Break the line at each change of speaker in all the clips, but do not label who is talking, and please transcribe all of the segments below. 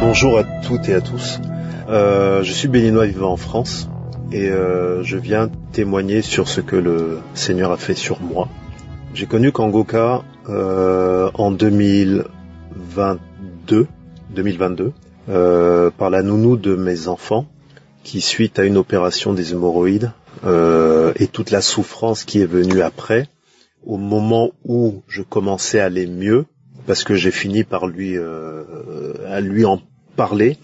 Bonjour à toutes et à tous. Je suis béninois vivant en France et je viens témoigner sur ce que le Seigneur a fait sur moi. J'ai connu Kangoka en 2022 par la nounou de mes enfants qui, suite à une opération des hémorroïdes et toute la souffrance qui est venue après, au moment où je commençais à aller mieux, parce que j'ai fini par lui en parler,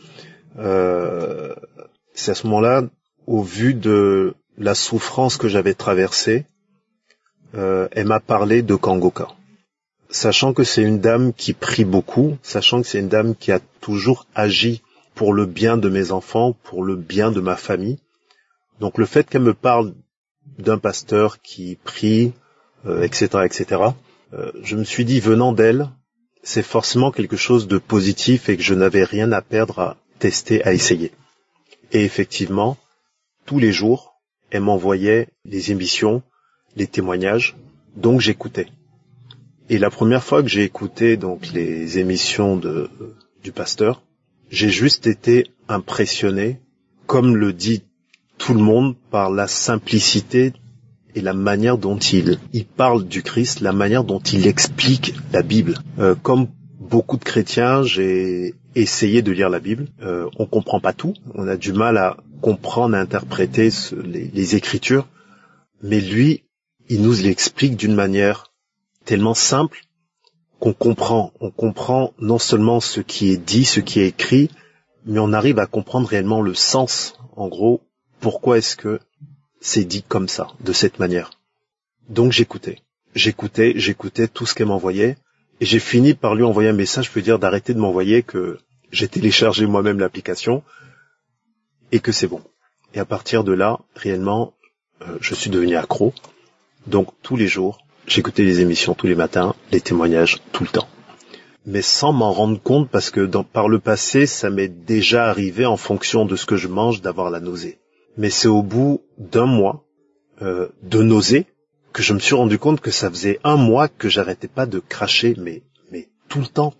c'est à ce moment-là, au vu de la souffrance que j'avais traversée, elle m'a parlé de Kangoka. Sachant que c'est une dame qui prie beaucoup, sachant que c'est une dame qui a toujours agi pour le bien de mes enfants, pour le bien de ma famille. Donc le fait qu'elle me parle d'un pasteur qui prie, etc., je me suis dit, venant d'elle, c'est forcément quelque chose de positif et que je n'avais rien à perdre à tester, à essayer. Et effectivement, tous les jours, elle m'envoyait les émissions, les témoignages, donc j'écoutais. Et la première fois que j'ai écouté donc les émissions du pasteur, j'ai juste été impressionné, comme le dit tout le monde, par la simplicité et la manière dont il parle du Christ, la manière dont il explique la Bible. Comme beaucoup de chrétiens, j'ai essayé de lire la Bible. On comprend pas tout, on a du mal à comprendre, à interpréter les Écritures, mais lui, il nous l'explique d'une manière tellement simple qu'on comprend. On comprend non seulement ce qui est dit, ce qui est écrit, mais on arrive à comprendre réellement le sens. En gros, pourquoi est-ce que c'est dit comme ça, de cette manière. Donc j'écoutais tout ce qu'elle m'envoyait, et j'ai fini par lui envoyer un message, je peux dire d'arrêter de m'envoyer, que j'ai téléchargé moi-même l'application, et que c'est bon. Et à partir de là, réellement, je suis devenu accro. Donc tous les jours, j'écoutais les émissions tous les matins, les témoignages tout le temps. Mais sans m'en rendre compte, parce que par le passé, ça m'est déjà arrivé en fonction de ce que je mange d'avoir la nausée. Mais c'est au bout d'un mois de nausée que je me suis rendu compte que ça faisait un mois que j'arrêtais pas de cracher, mais tout le temps.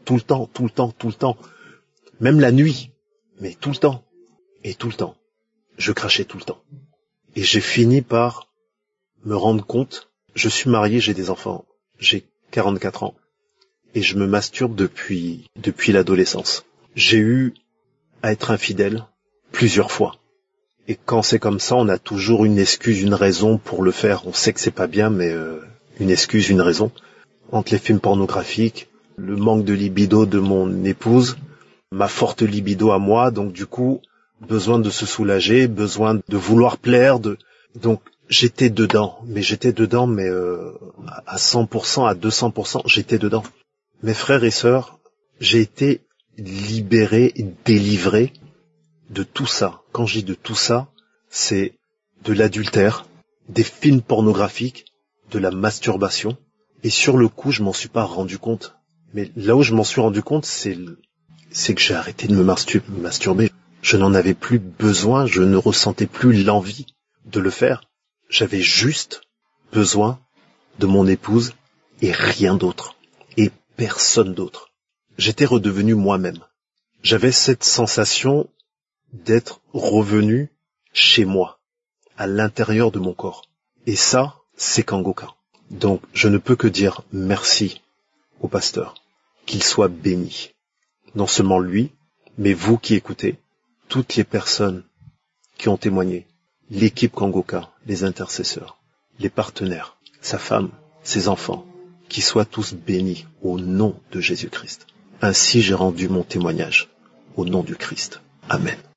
Même la nuit, mais tout le temps. Et tout le temps. Je crachais tout le temps. Et j'ai fini par me rendre compte, je suis marié, j'ai des enfants, j'ai 44 ans, et je me masturbe depuis l'adolescence. J'ai eu à être infidèle plusieurs fois. Et quand c'est comme ça, on a toujours une excuse, une raison pour le faire. On sait que c'est pas bien, mais une excuse, une raison. Entre les films pornographiques, le manque de libido de mon épouse, ma forte libido à moi, donc du coup, besoin de se soulager, besoin de vouloir plaire, donc j'étais dedans, mais à 100%, à 200%, j'étais dedans. Mes frères et sœurs, j'ai été libéré, délivré de tout ça. Quand je dis de tout ça, c'est de l'adultère, des films pornographiques, de la masturbation. Et sur le coup, je m'en suis pas rendu compte. Mais là où je m'en suis rendu compte, c'est que j'ai arrêté de me masturber. Je n'en avais plus besoin, je ne ressentais plus l'envie de le faire. J'avais juste besoin de mon épouse et rien d'autre. Et personne d'autre. J'étais redevenu moi-même. J'avais cette sensation d'être revenu chez moi, à l'intérieur de mon corps. Et ça, c'est Kangoka. Donc, je ne peux que dire merci au pasteur, qu'il soit béni. Non seulement lui, mais vous qui écoutez, toutes les personnes qui ont témoigné, l'équipe Kangoka, les intercesseurs, les partenaires, sa femme, ses enfants, qu'ils soient tous bénis au nom de Jésus-Christ. Ainsi j'ai rendu mon témoignage, au nom du Christ. Amen.